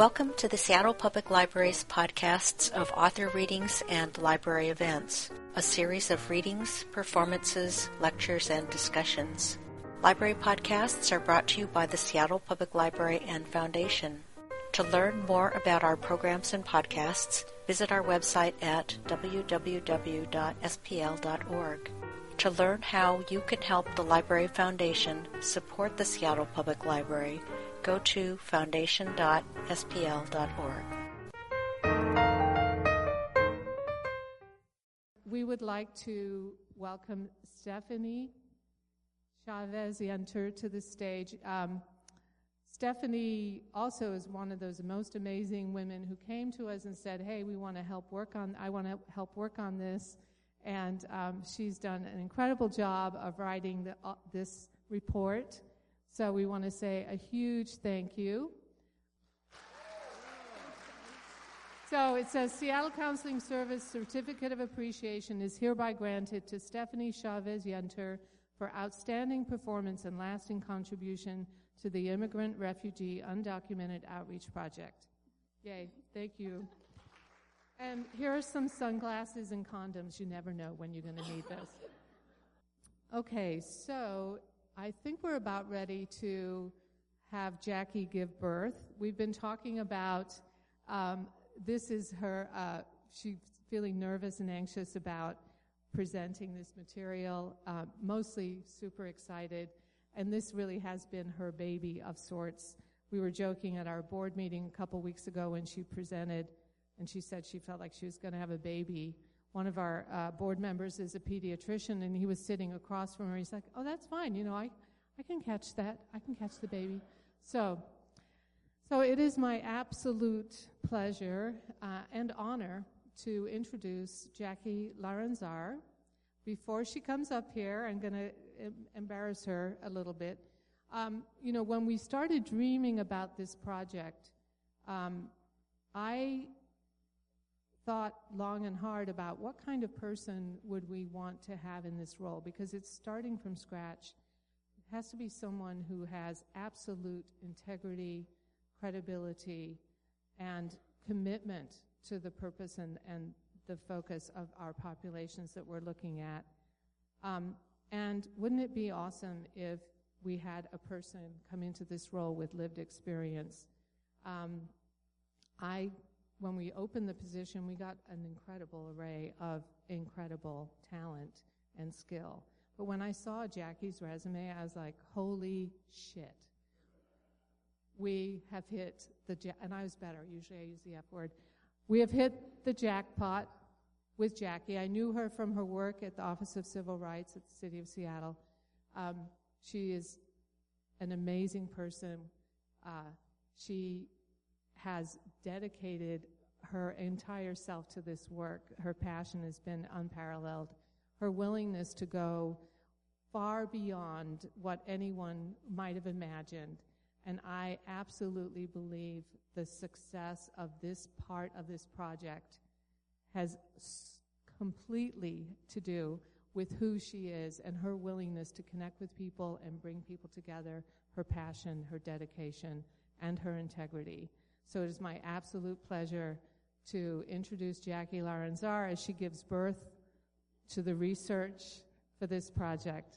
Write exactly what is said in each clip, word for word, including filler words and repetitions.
Welcome to the Seattle Public Library's podcasts of author readings and library events, a series of readings, performances, lectures, and discussions. Library podcasts are brought to you by the Seattle Public Library and Foundation. To learn more about our programs and podcasts, visit our website at w w w dot s p l dot org. To learn how you can help the Library Foundation support the Seattle Public Library, go to foundation dot s p l dot org. We would like to welcome Stephanie Chavez-Yantur to the stage. Um, Stephanie also is one of those most amazing women who came to us and said, hey, we want to help work on, I want to help work on this. And um, she's done an incredible job of writing the, uh, this report. So we want to say a huge thank you. So it says, Seattle Counseling Service Certificate of Appreciation is hereby granted to Stephanie Chavez-Yantur for outstanding performance and lasting contribution to the Immigrant Refugee Undocumented Outreach Project. Yay, thank you. And here are some sunglasses and condoms. You never know when you're going to need this. Okay, so I think we're about ready to have Jackie give birth. We've been talking about, um, this is her, uh, she's feeling nervous and anxious about presenting this material, uh, mostly super excited, and this really has been her baby of sorts. We were joking at our board meeting a couple weeks ago when she presented, and she said she felt like she was going to have a baby. One of our uh, board members is a pediatrician, and he was sitting across from her. He's like, oh, that's fine. You know, I, I can catch that. I can catch the baby. So, so it is my absolute pleasure uh, and honor to introduce Jackie Larenzar. Before she comes up here, I'm going to em- embarrass her a little bit. Um, you know, when we started dreaming about this project, um, I thought long and hard about what kind of person would we want to have in this role, because it's starting from scratch. It has to be someone who has absolute integrity, credibility, and commitment to the purpose and, and the focus of our populations that we're looking at. Um, and wouldn't it be awesome if we had a person come into this role with lived experience? Um, I When we opened the position, we got an incredible array of incredible talent and skill. But when I saw Jackie's resume, I was like, holy shit. We have hit the, ja- and I was better, usually I use the F word. We have hit the jackpot with Jackie. I knew her from her work at the Office of Civil Rights at the City of Seattle. Um, she is an amazing person. Uh, she has dedicated her entire self to this work. Her passion has been unparalleled. Her willingness to go far beyond what anyone might have imagined. And I absolutely believe the success of this part of this project has s- completely to do with who she is and her willingness to connect with people and bring people together, her passion, her dedication, and her integrity. So it is my absolute pleasure to introduce Jackie Larenzar as she gives birth to the research for this project.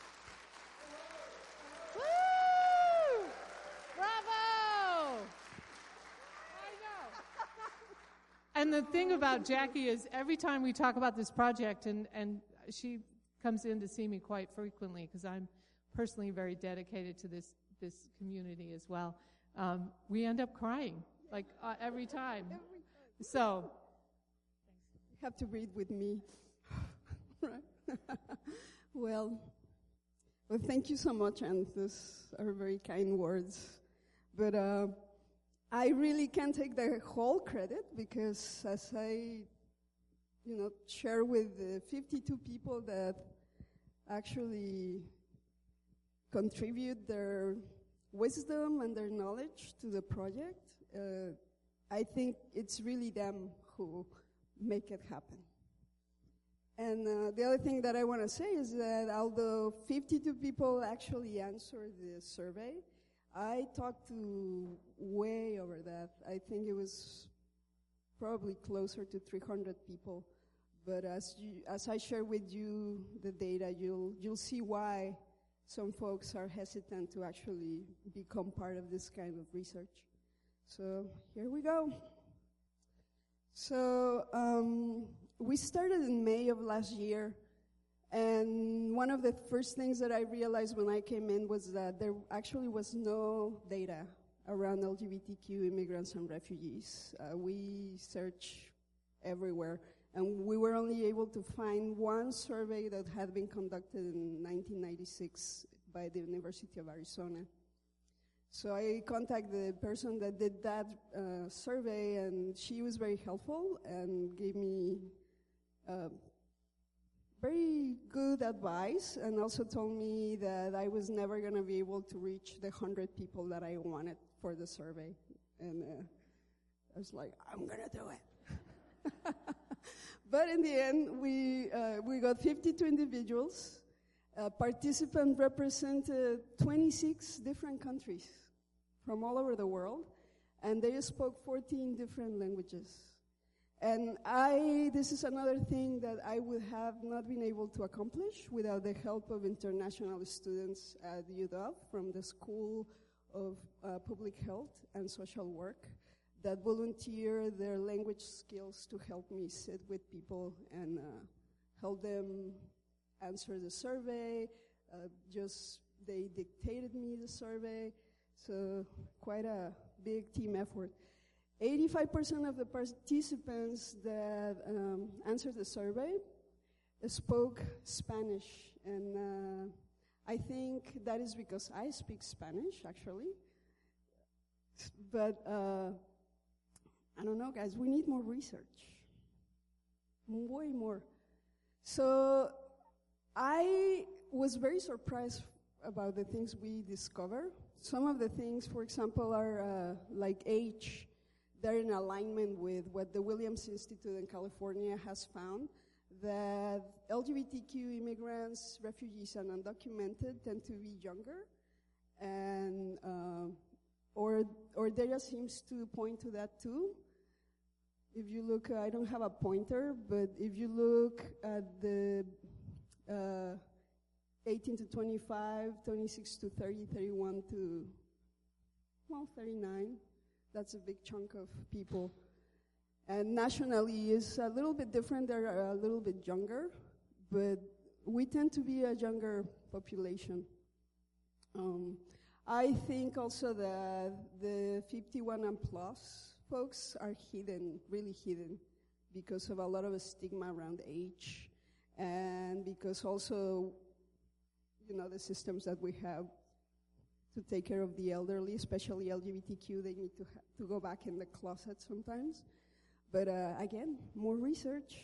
Woo! Bravo! I know. And the thing about Jackie is every time we talk about this project, and, and she comes in to see me quite frequently because I'm personally very dedicated to this, this community as well, um, we end up crying. Like uh, every time. Every time. So. You have to read with me. Right. well, well, thank you so much, and those are very kind words. But uh, I really can't take the whole credit because as I, you know, share with the fifty-two people that actually contribute their wisdom and their knowledge to the project, Uh, I think it's really them who make it happen. And uh, the other thing that I want to say is that although fifty-two people actually answered the survey, I talked to way over that. I think it was probably closer to three hundred people. But as you, as I share with you the data, you'll you'll see why some folks are hesitant to actually become part of this kind of research. So here we go. So um, we started in May of last year, and one of the first things that I realized when I came in was that there actually was no data around L G B T Q immigrants and refugees. Uh, we searched everywhere, and we were only able to find one survey that had been conducted in nineteen ninety-six by the University of Arizona. So I contacted the person that did that uh, survey, and she was very helpful and gave me uh, very good advice, and also told me that I was never going to be able to reach the one hundred people that I wanted for the survey. And uh, I was like, I'm going to do it. But in the end, we uh, we got fifty-two individuals. Uh, participants represented twenty-six different countries from all over the world, and they spoke fourteen different languages. And I, this is another thing that I would have not been able to accomplish without the help of international students at U W from the School of uh, Public Health and Social Work that volunteer their language skills to help me sit with people and uh, help them answer the survey. Uh, just, they dictated me the survey, so quite a big team effort. eighty-five percent of the participants that um, answered the survey spoke Spanish, and uh, I think that is because I speak Spanish, actually. But uh, I don't know, guys, we need more research. Way more. So I was very surprised about the things we discovered. Some of the things, for example, are uh, like age. They're in alignment with what the Williams Institute in California has found, that L G B T Q immigrants, refugees, and undocumented tend to be younger, and uh, or or data seems to point to that too. If you look, uh, I don't have a pointer, but if you look at the uh, eighteen to twenty-five, twenty-six to thirty, thirty-one to, well, thirty-nine, that's a big chunk of people. And nationally is a little bit different. They're a little bit younger, but we tend to be a younger population. Um, I think also that the fifty-one and plus folks are hidden, really hidden, because of a lot of stigma around age, and because also, you know, the systems that we have to take care of the elderly, especially L G B T Q, they need to ha- to go back in the closet sometimes. But uh, again, more research.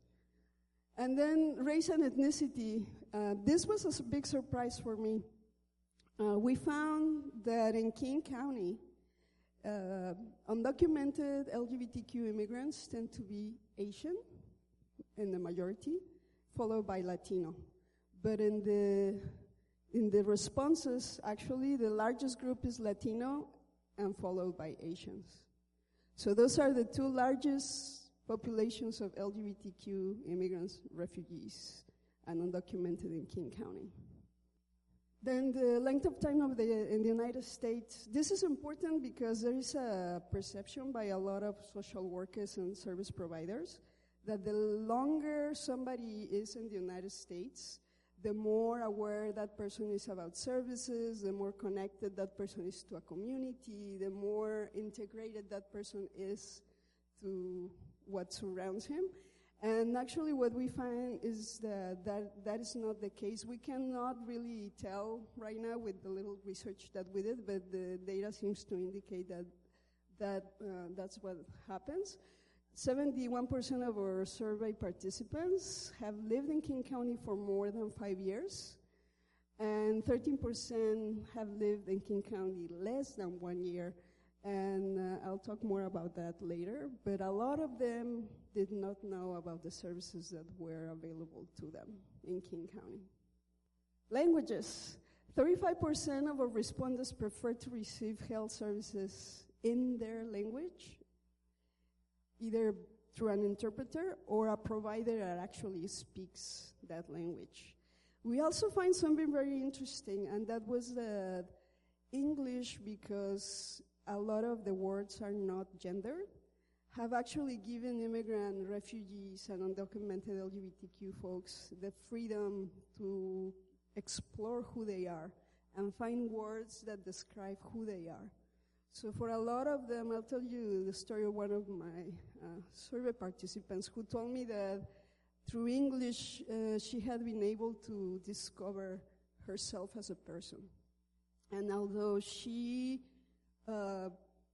And then race and ethnicity. Uh, this was a s- big surprise for me. Uh, we found that in King County, uh, undocumented L G B T Q immigrants tend to be Asian in the majority, followed by Latino. But in the in the responses, actually, the largest group is Latino and followed by Asians. So those are the two largest populations of L G B T Q immigrants, refugees, and undocumented in King County. Then the length of time of the, in the United States, this is important because there is a perception by a lot of social workers and service providers that the longer somebody is in the United States, the more aware that person is about services, the more connected that person is to a community, the more integrated that person is to what surrounds him. And actually what we find is that, that that is not the case. We cannot really tell right now with the little research that we did, but the data seems to indicate that, that uh, that's what happens. seventy-one percent of our survey participants have lived in King County for more than five years, and thirteen percent have lived in King County less than one year. And uh, I'll talk more about that later, but a lot of them did not know about the services that were available to them in King County. Languages. thirty-five percent of our respondents prefer to receive health services in their language, either through an interpreter or a provider that actually speaks that language. We also find something very interesting, and that was that English, because a lot of the words are not gendered, have actually given immigrant, refugees, and undocumented L G B T Q folks the freedom to explore who they are and find words that describe who they are. So for a lot of them, I'll tell you the story of one of my uh, survey participants who told me that through English, uh, she had been able to discover herself as a person. And although she uh,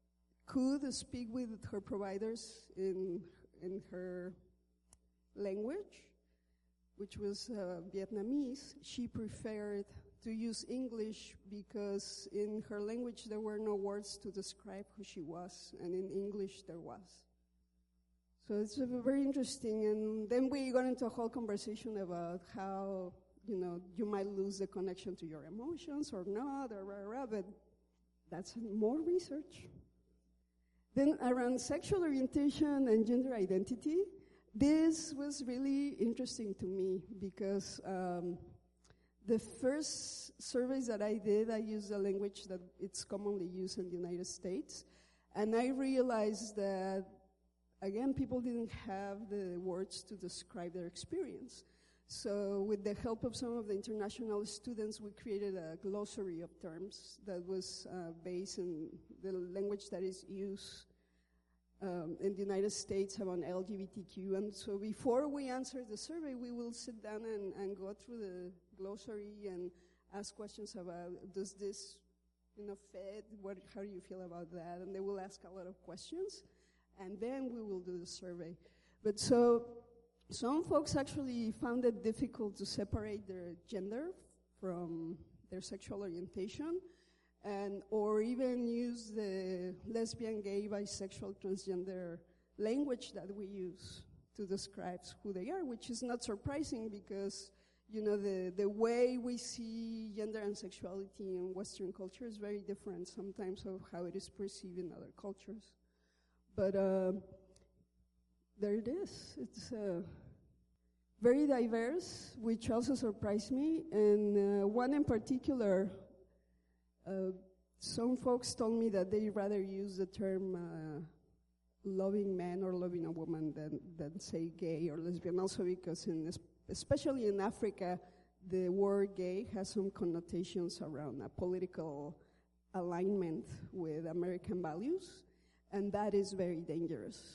could speak with her providers in in her language, which was uh, Vietnamese, she preferred to use English because in her language there were no words to describe who she was, and in English there was. So it's uh, very interesting. And then we got into a whole conversation about how, you know, you might lose the connection to your emotions or not, or rah, rah, but that's more research. Then around sexual orientation and gender identity, this was really interesting to me because um, the first surveys that I did, I used a language that it's commonly used in the United States, and I realized that, again, people didn't have the words to describe their experience. So with the help of some of the international students, we created a glossary of terms that was uh, based in the language that is used um, in the United States around L G B T Q. And so before we answer the survey, we will sit down and, and go through the glossary and ask questions about, does this, you know, fit? What, how do you feel about that? And they will ask a lot of questions, and then we will do the survey. But so some folks actually found it difficult to separate their gender from their sexual orientation, and or even use the lesbian, gay, bisexual, transgender language that we use to describe who they are, which is not surprising because, you know, the, the way we see gender and sexuality in Western culture is very different sometimes of how it is perceived in other cultures. But uh, there it is. It's uh, very diverse, which also surprised me. And uh, one in particular, uh, some folks told me that they rather use the term uh, loving man or loving a woman than, than say gay or lesbian. Also because, in, especially in Africa, the word gay has some connotations around a political alignment with American values. And that is very dangerous.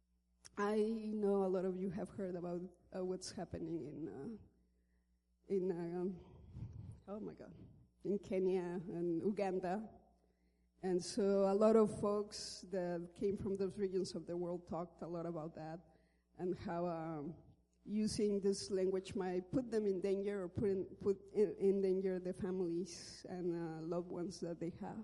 I know a lot of you have heard about uh, what's happening in, uh, in um, oh my God, in Kenya and Uganda. And so a lot of folks that came from those regions of the world talked a lot about that and how um, using this language might put them in danger or put in, put in, in danger the families and uh, loved ones that they have.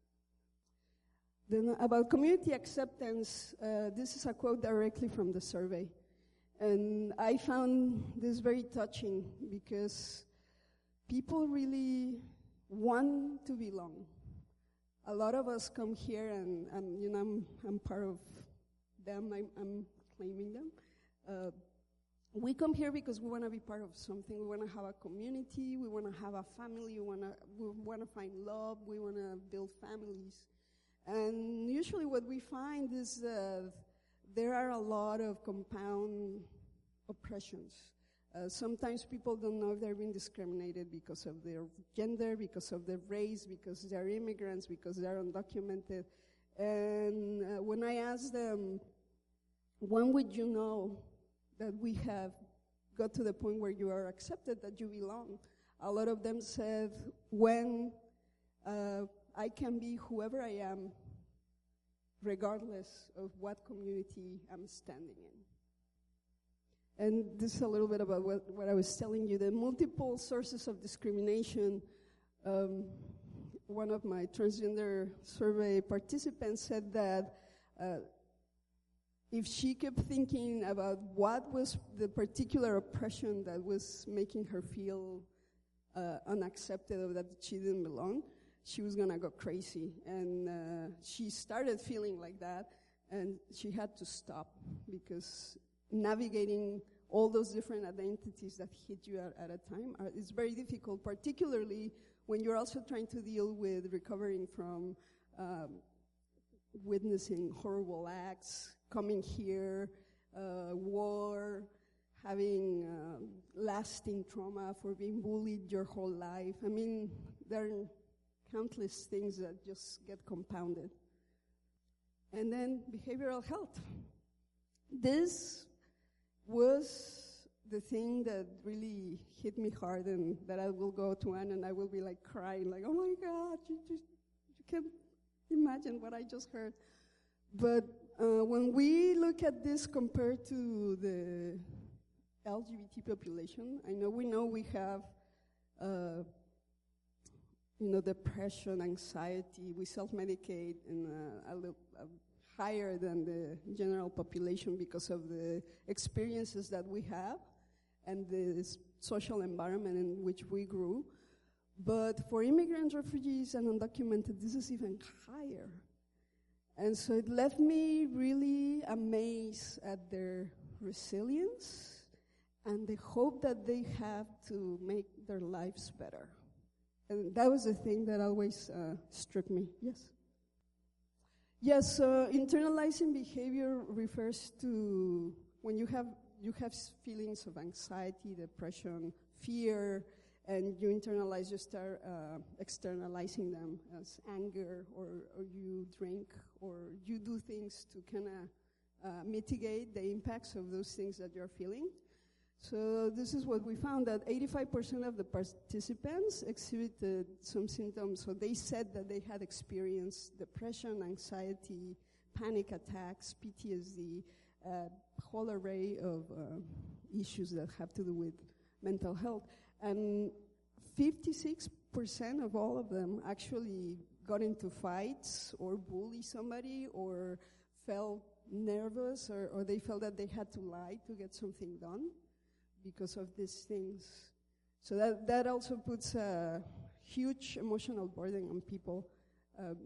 Then about community acceptance, uh, this is a quote directly from the survey. And I found this very touching because people really want to belong. A lot of us come here and, and you know, I'm, I'm part of them, I'm, I'm claiming them. Uh, we come here because we want to be part of something. We want to have a community, we want to have a family, we want to we want to find love, we want to build families. And usually what we find is uh, there are a lot of compound oppressions. Uh, sometimes people don't know if they're being discriminated because of their gender, because of their race, because they're immigrants, because they're undocumented. And uh, when I ask them, when would you know that we have got to the point where you are accepted, that you belong? A lot of them said, when uh, I can be whoever I am, regardless of what community I'm standing in. And this is a little bit about what, what I was telling you, the multiple sources of discrimination. Um, one of my transgender survey participants said that uh, if she kept thinking about what was the particular oppression that was making her feel uh, unaccepted of that she didn't belong, she was going to go crazy. And uh, she started feeling like that, and she had to stop, because navigating all those different identities that hit you at, at a time are, is very difficult, particularly when you're also trying to deal with recovering from um, witnessing horrible acts, coming here, uh, war, having uh, lasting trauma for being bullied your whole life. I mean, there are countless things that just get compounded. And then behavioral health. This was the thing that really hit me hard, and that I will go to Anne and I will be like crying, like, oh my God, you, you, you can't imagine what I just heard. But uh, when we look at this compared to the L G B T population, I know we know we have, uh, you know, depression, anxiety, we self-medicate in a, a little a higher than the general population because of the experiences that we have and the social environment in which we grew. But for immigrants, refugees, and undocumented, this is even higher. And so it left me really amazed at their resilience and the hope that they have to make their lives better. And that was the thing that always uh, struck me. Yes? Yes, uh, internalizing behavior refers to when you have you have feelings of anxiety, depression, fear, and you internalize, you start uh, externalizing them as anger, or, or you drink, or you do things to kind of uh, mitigate the impacts of those things that you're feeling. So this is what we found, that eighty-five percent of the participants exhibited some symptoms. So they said that they had experienced depression, anxiety, panic attacks, P T S D, a uh, whole array of uh, issues that have to do with mental health. And fifty-six percent of all of them actually got into fights or bullied somebody or felt nervous, or, or they felt that they had to lie to get something done because of these things. So that, that also puts a huge emotional burden on people. Um,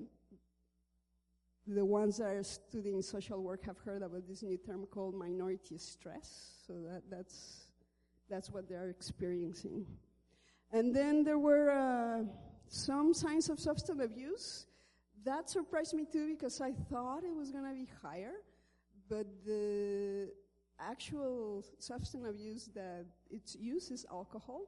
the ones that are studying social work have heard about this new term called minority stress. So that, that's that's what they're experiencing. And then there were uh, some signs of substance abuse. That surprised me too, because I thought it was going to be higher, but the actual substance abuse that it's used is alcohol.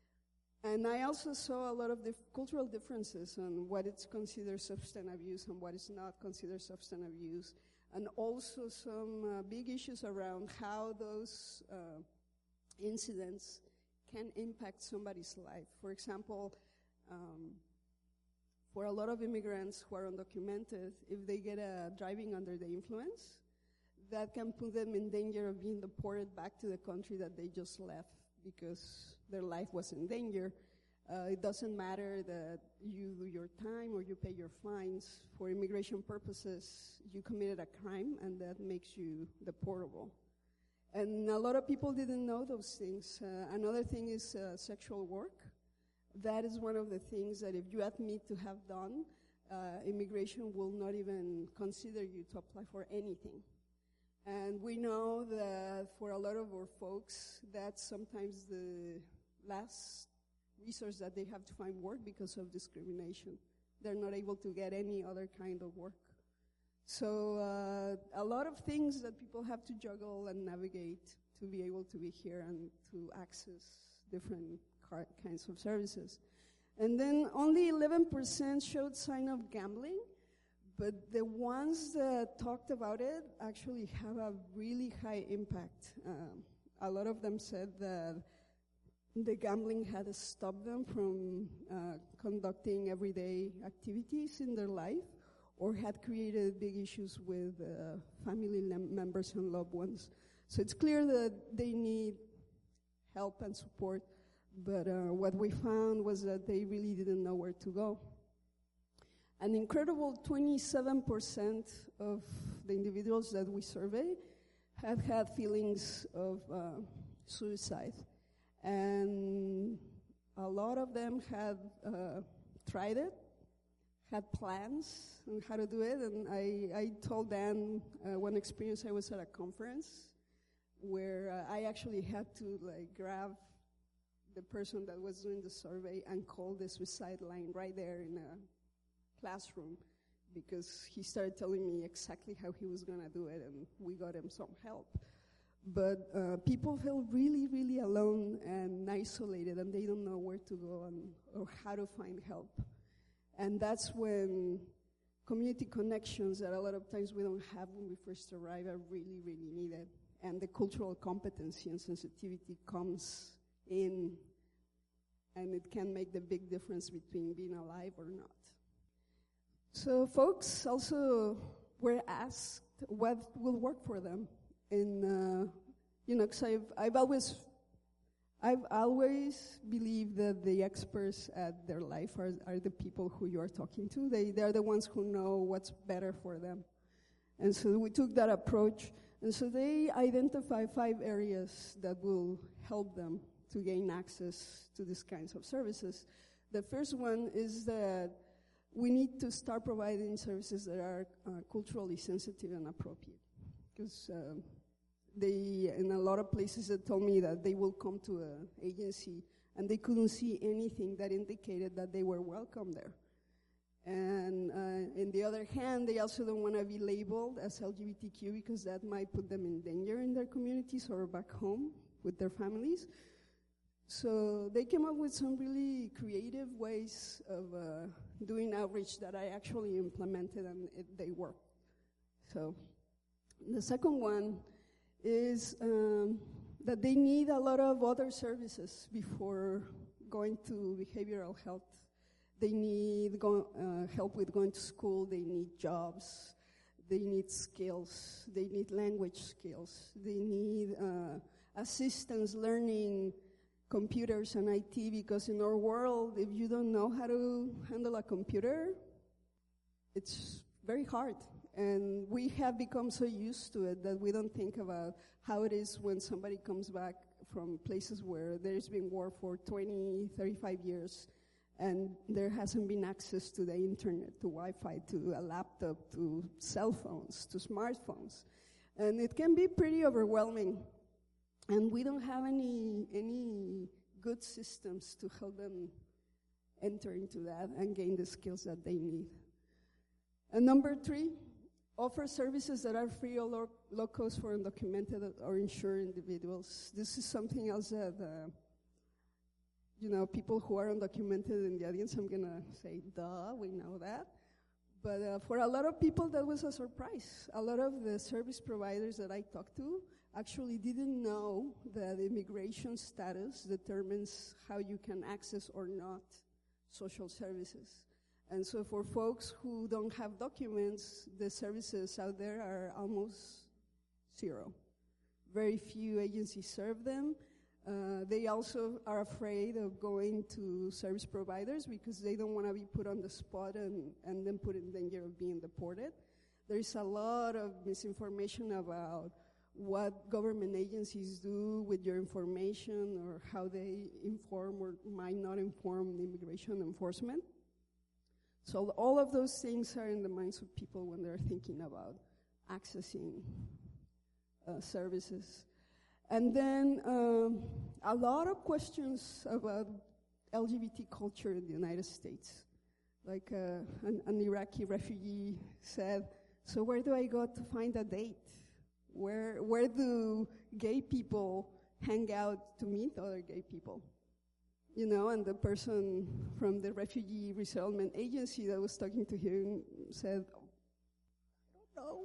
And I also saw a lot of dif- cultural differences on what is considered substance abuse and what is not considered substance abuse, and also some uh, big issues around how those uh, incidents can impact somebody's life. For example, um, for a lot of immigrants who are undocumented, if they get a driving under the influence, that can put them in danger of being deported back to the country that they just left because their life was in danger. Uh, it doesn't matter that you do your time or you pay your fines. For immigration purposes, you committed a crime, and that makes you deportable. And a lot of people didn't know those things. Uh, another thing is uh, sexual work. That is one of the things that if you admit to have done, uh, immigration will not even consider you to apply for anything. And we know that for a lot of our folks, that's sometimes the last resource that they have to find work because of discrimination. They're not able to get any other kind of work. So uh, a lot of things that people have to juggle and navigate to be able to be here and to access different car- kinds of services. And then only eleven percent showed sign of gambling. But the ones that talked about it actually have a really high impact. Um, a lot of them said that the gambling had stopped them from uh, conducting everyday activities in their life, or had created big issues with uh, family lem- members and loved ones. So it's clear that they need help and support, but uh, what we found was that they really didn't know where to go. An incredible twenty-seven percent of the individuals that we surveyed have had feelings of uh, suicide. And a lot of them had uh, tried it, had plans on how to do it, and I, I told Dan uh, one experience. I was at a conference where uh, I actually had to like grab the person that was doing the survey and call the suicide line right there in a classroom, because he started telling me exactly how he was going to do it, and we got him some help. But uh, people feel really, really alone and isolated, and they don't know where to go and, or how to find help. And that's when community connections that a lot of times we don't have when we first arrive are really, really needed. And the cultural competency and sensitivity comes in, and it can make the big difference between being alive or not. So folks also were asked what will work for them. And, uh, you know, because I've, I've always, I've always believed that the experts at their life are, are the people who you are talking to. They, they're the ones who know what's better for them. And so we took that approach. And so they identify five areas that will help them to gain access to these kinds of services. The first one is that we need to start providing services that are uh, culturally sensitive and appropriate. Because uh, they, in a lot of places, they told me that they will come to an agency and they couldn't see anything that indicated that they were welcome there. And uh, on the other hand, they also don't want to be labeled as L G B T Q because that might put them in danger in their communities or back home with their families. So they came up with some really creative ways of uh, doing outreach that I actually implemented, and it, they worked. So the second one is um, that they need a lot of other services before going to behavioral health. They need go, uh, help with going to school. They need jobs. They need skills. They need language skills. They need uh, assistance learning computers and I T, because in our world, if you don't know how to handle a computer, it's very hard. And we have become so used to it that we don't think about how it is when somebody comes back from places where there's been war for twenty, thirty-five years, and there hasn't been access to the internet, to Wi-Fi, to a laptop, to cell phones, to smartphones. And it can be pretty overwhelming. And we don't have any any good systems to help them enter into that and gain the skills that they need. And number three, offer services that are free or lo- low cost for undocumented or insured individuals. This is something else that, uh, you know, people who are undocumented in the audience, I'm going to say, duh, we know that. But uh, for a lot of people, that was a surprise. A lot of the service providers that I talked to actually didn't know that immigration status determines how you can access or not social services. And so for folks who don't have documents, the services out there are almost zero. Very few agencies serve them. Uh, they also are afraid of going to service providers because they don't want to be put on the spot and, and then put in danger of being deported. There's a lot of misinformation about what government agencies do with your information or how they inform or might not inform the immigration enforcement. So all of those things are in the minds of people when they're thinking about accessing uh, services. And then um, a lot of questions about L G B T culture in the United States. Like uh, an, an Iraqi refugee said, so where do I go to find a date? Where where do gay people hang out to meet other gay people? You know, and the person from the Refugee Resettlement Agency that was talking to him said, I don't know.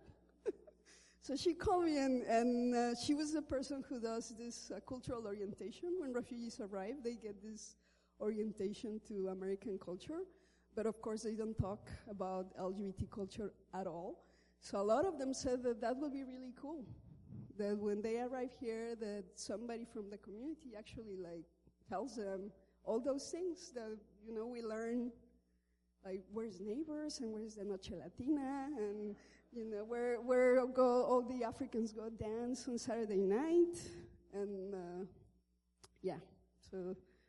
So she called me, and, and uh, she was the person who does this uh, cultural orientation. When refugees arrive, they get this orientation to American culture. But of course, they don't talk about L G B T culture at all. So a lot of them said that that would be really cool. That when they arrive here, that somebody from the community actually like tells them all those things that, you know, we learn, like where's neighbors and where's the Noche Latina, and you know, where where go all the Africans go dance on Saturday night, and uh, yeah, so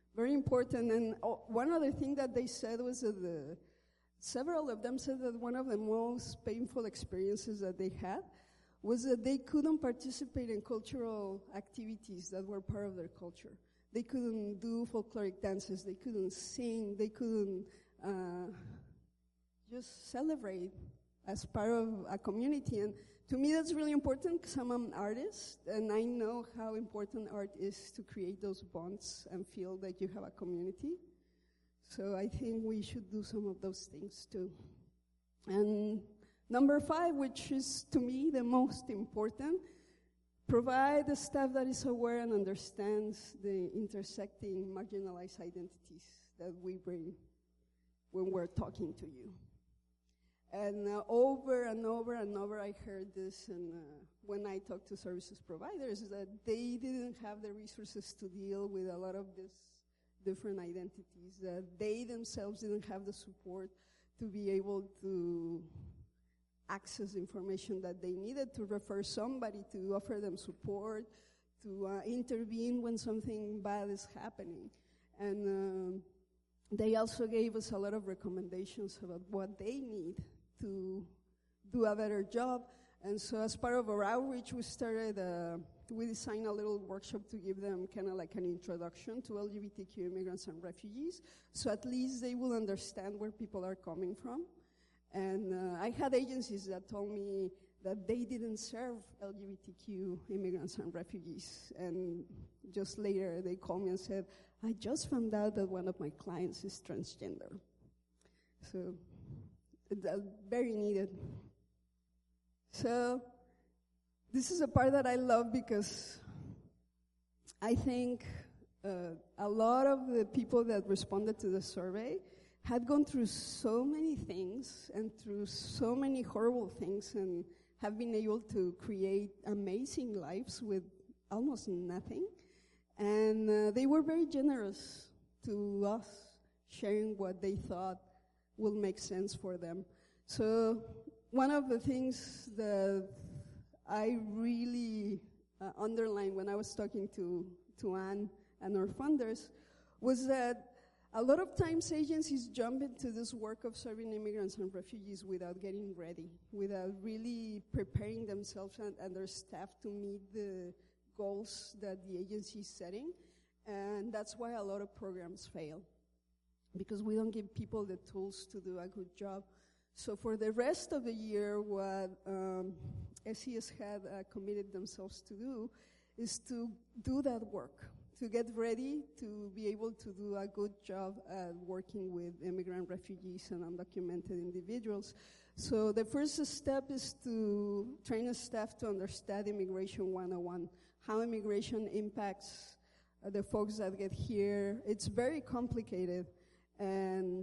very important. And oh, one other thing that they said was that the, several of them said that one of the most painful experiences that they had was that they couldn't participate in cultural activities that were part of their culture. They couldn't do folkloric dances, they couldn't sing, they couldn't uh, just celebrate as part of a community. And to me that's really important because I'm an artist and I know how important art is to create those bonds and feel that you have a community. So I think we should do some of those things too. And number five, which is to me the most important, provide a staff that is aware and understands the intersecting marginalized identities that we bring when we're talking to you. And uh, over and over and over I heard this and, uh, when I talked to services providers, that they didn't have the resources to deal with a lot of these different identities, that they themselves didn't have the support to be able to access information that they needed, to refer somebody, to offer them support, to uh, intervene when something bad is happening. And um, they also gave us a lot of recommendations about what they need to do a better job. And so as part of our outreach, we started, uh, we designed a little workshop to give them kind of like an introduction to L G B T Q immigrants and refugees, so at least they will understand where people are coming from. And uh, I had agencies that told me that they didn't serve L G B T Q immigrants and refugees. And just later they called me and said, I just found out that one of my clients is transgender. So, uh, very needed. So, this is a part that I love because I think uh, a lot of the people that responded to the survey had gone through so many things and through so many horrible things and have been able to create amazing lives with almost nothing. And uh, they were very generous to us, sharing what they thought will make sense for them. So one of the things that I really uh, underlined when I was talking to, to Anne and our funders was that a lot of times agencies jump into this work of serving immigrants and refugees without getting ready, without really preparing themselves and, and their staff to meet the goals that the agency is setting. And that's why a lot of programs fail, because we don't give people the tools to do a good job. So for the rest of the year, what um, S E S had uh, committed themselves to do is to do that work, to get ready to be able to do a good job at working with immigrant refugees and undocumented individuals. So the first step is to train a staff to understand Immigration one oh one, how immigration impacts uh, the folks that get here. It's very complicated, and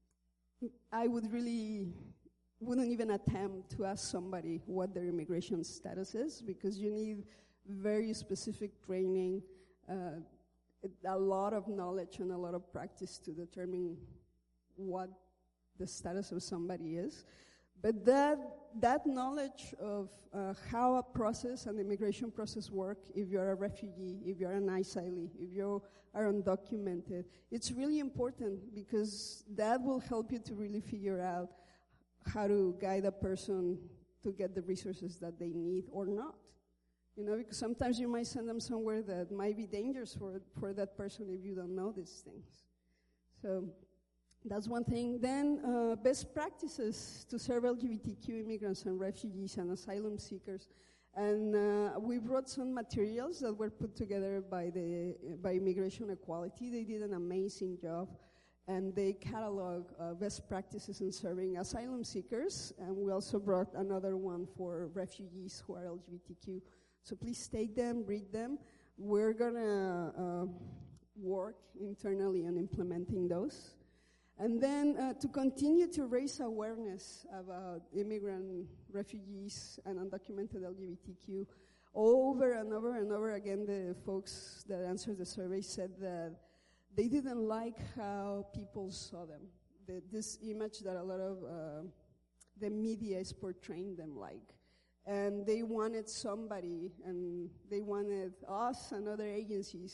I would really wouldn't even attempt to ask somebody what their immigration status is, because you need very specific training, uh, a lot of knowledge and a lot of practice to determine what the status of somebody is. But that that knowledge of uh, how a process, an immigration process work, if you're a refugee, if you're an asylee, if you are undocumented, it's really important, because that will help you to really figure out how to guide a person to get the resources that they need or not. You know, because sometimes you might send them somewhere that might be dangerous for for that person if you don't know these things. So that's one thing. Then uh, best practices to serve L G B T Q immigrants and refugees and asylum seekers. And uh, we brought some materials that were put together by the by Immigration Equality. They did an amazing job, and they catalog uh, best practices in serving asylum seekers. And we also brought another one for refugees who are L G B T Q. So please take them, read them. We're gonna uh, work internally on implementing those. And then uh, to continue to raise awareness about immigrant, refugees, and undocumented L G B T Q, over and over and over again, the folks that answered the survey said that they didn't like how people saw them. The, this image that a lot of uh, the media is portraying them like. And they wanted somebody, and they wanted us and other agencies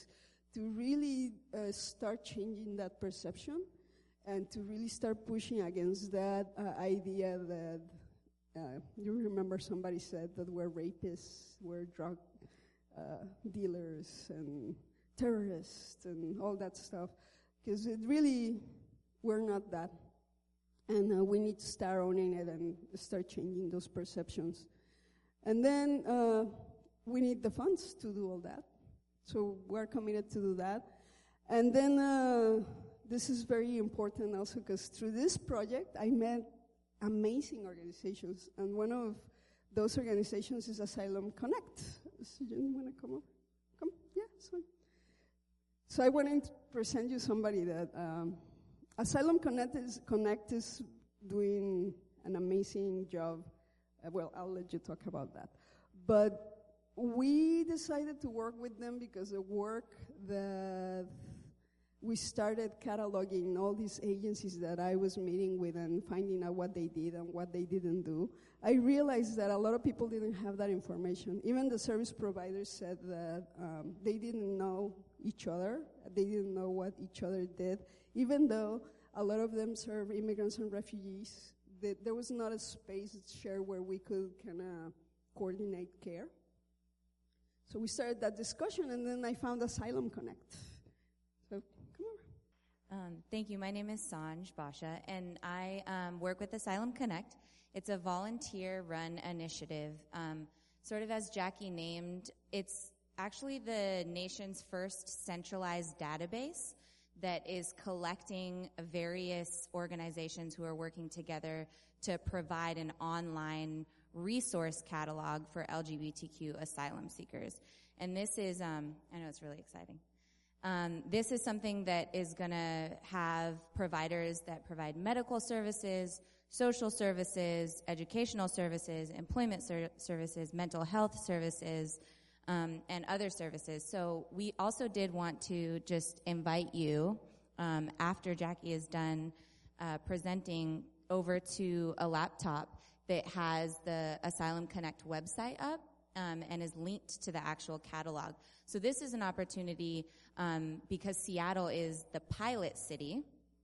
to really uh, start changing that perception and to really start pushing against that uh, idea that uh, you remember somebody said that we're rapists, we're drug uh, dealers and terrorists and all that stuff, because it really, we're not that. And uh, we need to start owning it and start changing those perceptions. And then uh, we need the funds to do all that. So we're committed to do that. And then uh, this is very important also because through this project, I met amazing organizations. And one of those organizations is Asylum Connect. So you want to come up? Come? Yeah, sorry. So I wanted to present you somebody that um, Asylum Connect is, Connect is doing an amazing job. Uh, well, I'll let you talk about that. But we decided to work with them because the work that we started cataloging all these agencies that I was meeting with and finding out what they did and what they didn't do, I realized that a lot of people didn't have that information. Even the service providers said that um, they didn't know each other. They didn't know what each other did. Even though a lot of them serve immigrants and refugees, they, there was not a space shared where we could kind of coordinate care. So we started that discussion, and then I found Asylum Connect. So come on. Um, thank you. My name is Sanj Basha, and I um, work with Asylum Connect. It's a volunteer-run initiative. Um, sort of as Jackie named, it's actually the nation's first centralized database that is collecting various organizations who are working together to provide an online resource catalog for L G B T Q asylum seekers. And this is, um, I know it's really exciting. Um, this is something that is going to have providers that provide medical services, social services, educational services, employment ser- services, mental health services, um, and other services. So we also did want to just invite you, um, after Jackie is done uh, presenting, over to a laptop that has the Asylum Connect website up um, and is linked to the actual catalog. So this is an opportunity um, because Seattle is the pilot city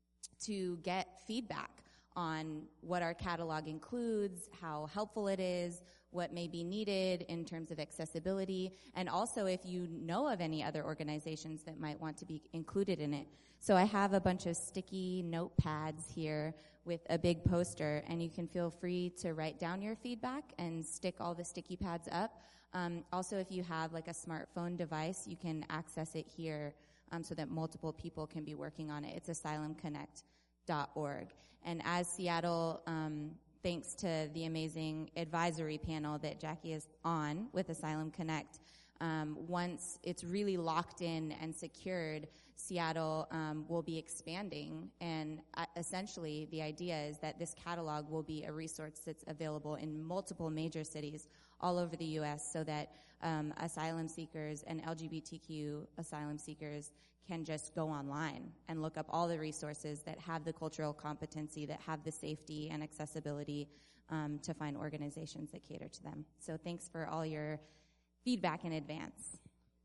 to get feedback on what our catalog includes, how helpful it is, what may be needed in terms of accessibility, and also if you know of any other organizations that might want to be included in it. So I have a bunch of sticky notepads here with a big poster, and you can feel free to write down your feedback and stick all the sticky pads up. Um, also, if you have like a smartphone device, you can access it here um, so that multiple people can be working on it. It's asylum connect dot org. And as Seattle, um, thanks to the amazing advisory panel that Jackie is on with Asylum Connect, um, once it's really locked in and secured, Seattle um, will be expanding, and uh, essentially the idea is that this catalog will be a resource that's available in multiple major cities all over the U S so that um, asylum seekers and L G B T Q asylum seekers can just go online and look up all the resources that have the cultural competency, that have the safety and accessibility um, to find organizations that cater to them. So thanks for all your feedback in advance.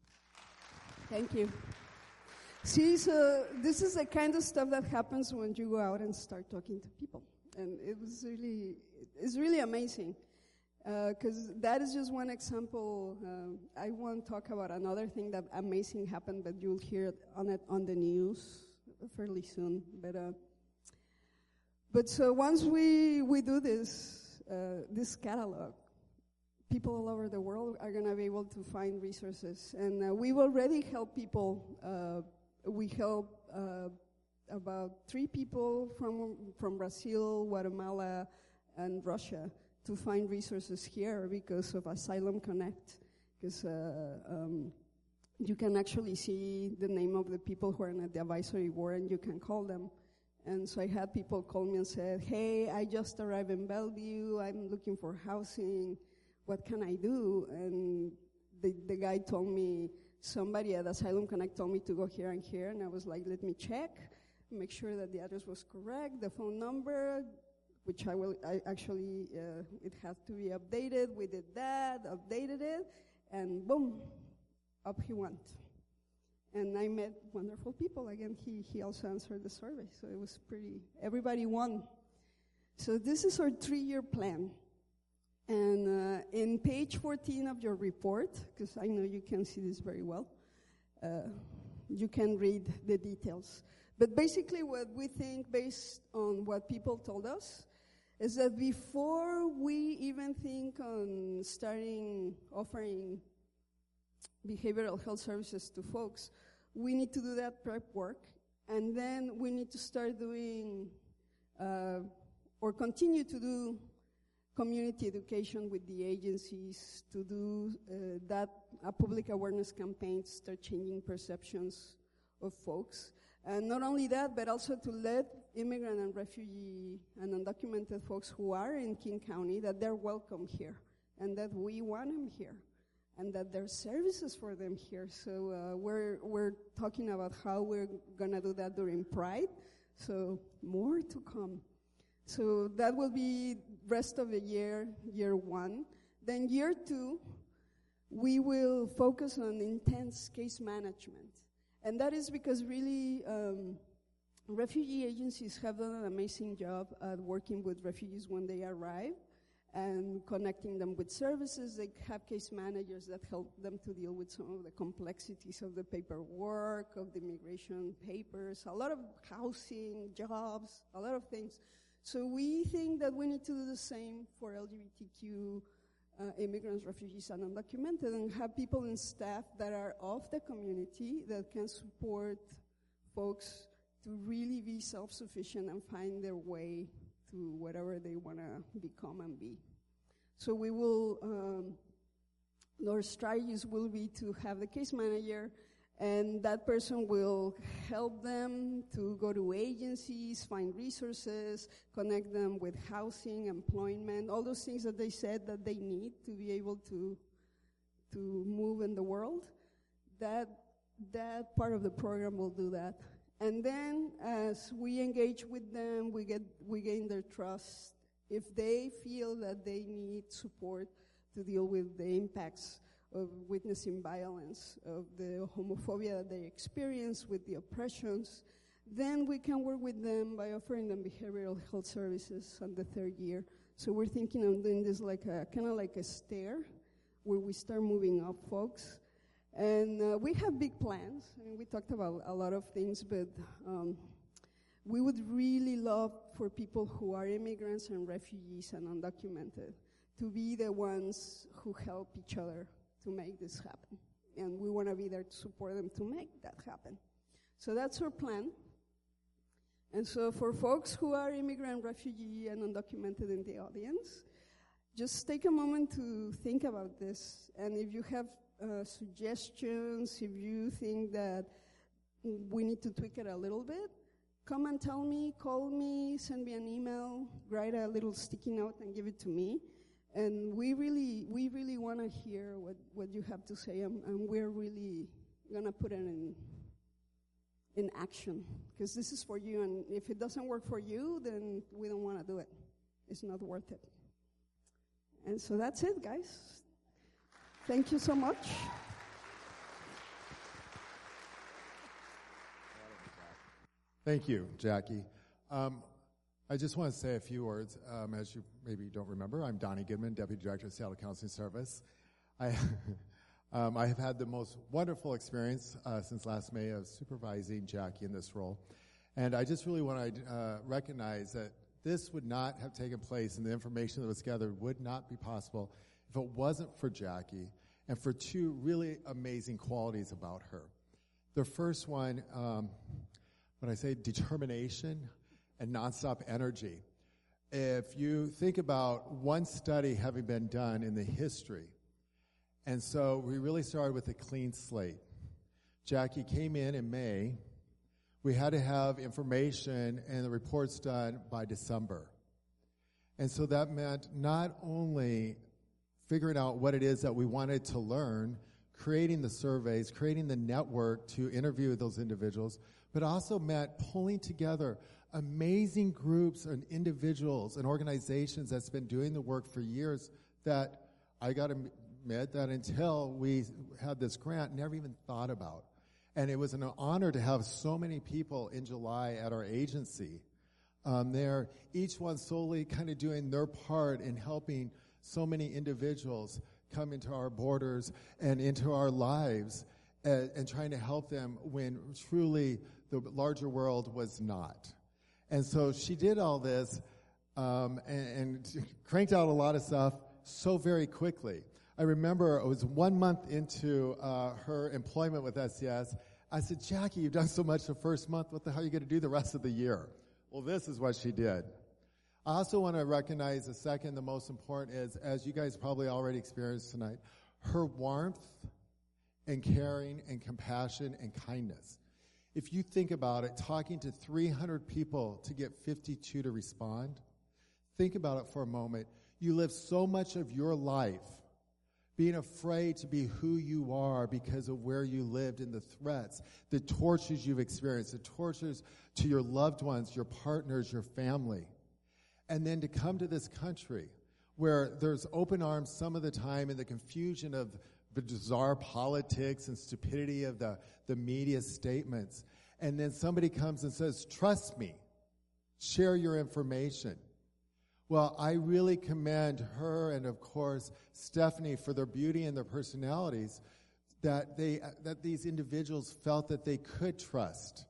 Thank you. See, so this is the kind of stuff that happens when you go out and start talking to people. And it was really, it's really amazing. Because uh, that is just one example. Uh, I won't talk about another thing that amazing happened, but you'll hear on it on the news fairly soon. But uh, but so once we we do this uh, this catalog, people all over the world are going to be able to find resources, and uh, we've already helped people. Uh, we help uh, about three people from from Brazil, Guatemala, and Russia to find resources here because of Asylum Connect, because uh, um, you can actually see the name of the people who are in the advisory board and you can call them. And so I had people call me and said, hey, I just arrived in Bellevue, I'm looking for housing, what can I do? And the, the guy told me, somebody at Asylum Connect told me to go here and here, and I was like, let me check, make sure that the address was correct, the phone number, which I will, I actually, uh, it had to be updated. We did that, updated it, and boom, up he went. And I met wonderful people. Again, he, he also answered the survey, so it was pretty, everybody won. So this is our three-year plan. And uh, in page fourteen of your report, because I know you can see this very well, uh, you can read the details. But basically what we think, based on what people told us, is that before we even think on starting offering behavioral health services to folks, we need to do that prep work, and then we need to start doing uh, or continue to do community education with the agencies, to do uh, that a public awareness campaign to start changing perceptions of folks. And not only that, but also to let immigrant and refugee and undocumented folks who are in King County that they're welcome here, and that we want them here, and that there's services for them here. So uh, we're we're talking about how we're gonna do that during Pride. So more to come. So that will be rest of the year, year one. Then year two, we will focus on intense case management. And that is because really um, refugee agencies have done an amazing job at working with refugees when they arrive and connecting them with services. They have case managers that help them to deal with some of the complexities of the paperwork, of the immigration papers, a lot of housing, jobs, a lot of things. So we think that we need to do the same for L G B T Q uh, immigrants, refugees, and undocumented, and have people in staff that are of the community that can support folks to really be self-sufficient and find their way to whatever they want to become and be. So we will, um, our strategies will be to have the case manager, and that person will help them to go to agencies, find resources, connect them with housing, employment, all those things that they said that they need to be able to to move in the world. That that part of the program will do that. And then as we engage with them, we get we gain their trust. If they feel that they need support to deal with the impacts of witnessing violence, of the homophobia that they experience, with the oppressions, then we can work with them by offering them behavioral health services on the third year. So we're thinking of doing this like a kind of like a stair, where we start moving up folks. And uh, we have big plans. I mean, we talked about a lot of things, but um, we would really love for people who are immigrants and refugees and undocumented to be the ones who help each other to make this happen. And we want to be there to support them to make that happen. So that's our plan. And so for folks who are immigrant, refugee, and undocumented in the audience, just take a moment to think about this. And if you have uh, suggestions, if you think that we need to tweak it a little bit, come and tell me, call me, send me an email, write a little sticky note and give it to me. And we really, we really want to hear what, what you have to say, and, and we're really going to put it in, in action, because this is for you, and if it doesn't work for you, then we don't want to do it. It's not worth it. And so that's it, guys. Thank you so much. Thank you, Jackie. Um, I just want to say a few words. Um, as you maybe don't remember, I'm Donnie Goodman, Deputy Director of Seattle Counseling Service. I, um, I have had the most wonderful experience uh, since last May of supervising Jackie in this role. And I just really want to uh, recognize that this would not have taken place, and the information that was gathered would not be possible if it wasn't for Jackie and for two really amazing qualities about her. The first one, um, when I say determination and nonstop energy. If you think about one study having been done in the history, and so we really started with a clean slate. Jackie came in in May. We had to have information and the reports done by December. And so that meant not only figuring out what it is that we wanted to learn, creating the surveys, creating the network to interview those individuals, but also meant pulling together amazing groups and individuals and organizations that's been doing the work for years that I got to admit that until we had this grant, never even thought about. And it was an honor to have so many people in July at our agency. Um, there, each one solely kind of doing their part in helping so many individuals come into our borders and into our lives and, and trying to help them when truly the larger world was not. And so she did all this um, and, and cranked out a lot of stuff so very quickly. I remember it was one month into uh, her employment with S C S. I said, Jackie, you've done so much the first month. What the hell are you going to do the rest of the year? Well, this is what she did. I also want to recognize the second, the most important is, as you guys probably already experienced tonight, her warmth and caring and compassion and kindness. If you think about it, talking to three hundred people to get fifty-two to respond, think about it for a moment. You live so much of your life being afraid to be who you are because of where you lived and the threats, the tortures you've experienced, the tortures to your loved ones, your partners, your family. And then to come to this country where there's open arms some of the time in the confusion of the bizarre politics and stupidity of the, the media statements. And then somebody comes and says, trust me, share your information. Well, I really commend her and, of course, Stephanie for their beauty and their personalities, that they that these individuals felt that they could trust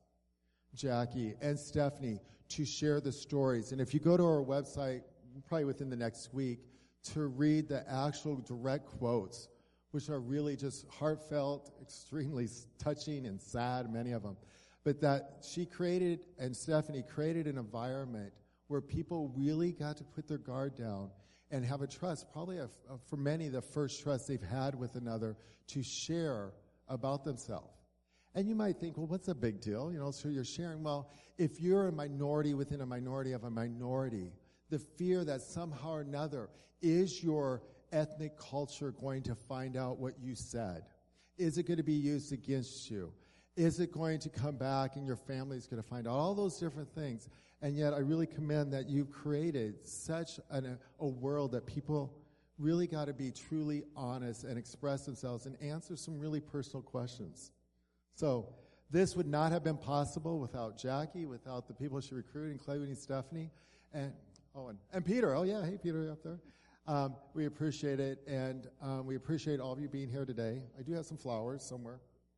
Jackie and Stephanie to share the stories. And if you go to our website, probably within the next week, to read the actual direct quotes, which are really just heartfelt, extremely touching and sad, many of them, but that she created, and Stephanie created an environment where people really got to put their guard down and have a trust, probably a, a, for many the first trust they've had with another, to share about themselves. And you might think, well, what's the big deal? You know, so you're sharing. Well, if you're a minority within a minority of a minority, the fear that somehow or another is your ethnic culture going to find out what you said? Is it going to be used against you? Is it going to come back and your family is going to find out? All those different things. And yet I really commend that you've created such an, a world that people really got to be truly honest and express themselves and answer some really personal questions. So this would not have been possible without Jackie, without the people she recruited, including Stephanie, and oh, and, and Peter. Oh, yeah, hey, Peter, up there. Um, we appreciate it, and um, we appreciate all of you being here today. I do have some flowers somewhere.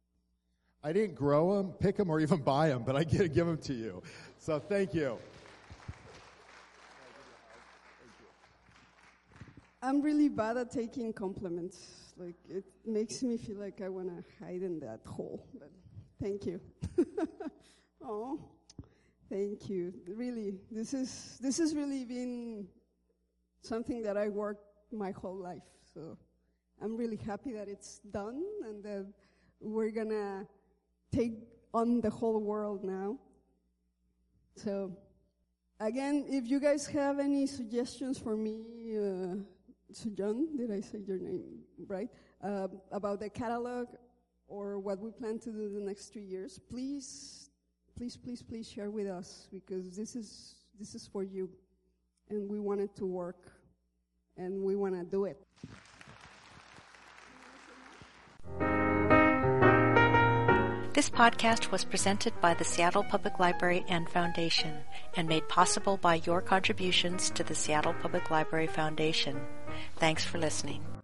I didn't grow them, pick them, or even buy them, but I get to give them to you. So thank you. I'm really bad at taking compliments. Like, it makes me feel like I want to hide in that hole. But thank you. Oh, thank you. Really, this is this has really been something that I worked my whole life. So I'm really happy that it's done and that we're gonna take on the whole world now. So, again, if you guys have any suggestions for me, uh, so John, did I say your name right? Uh, about the catalog or what we plan to do the next three years, please, please, please, please share with us, because this is this is for you, and we want it to work, and we want to do it. This podcast was presented by the Seattle Public Library and Foundation and made possible by your contributions to the Seattle Public Library Foundation. Thanks for listening.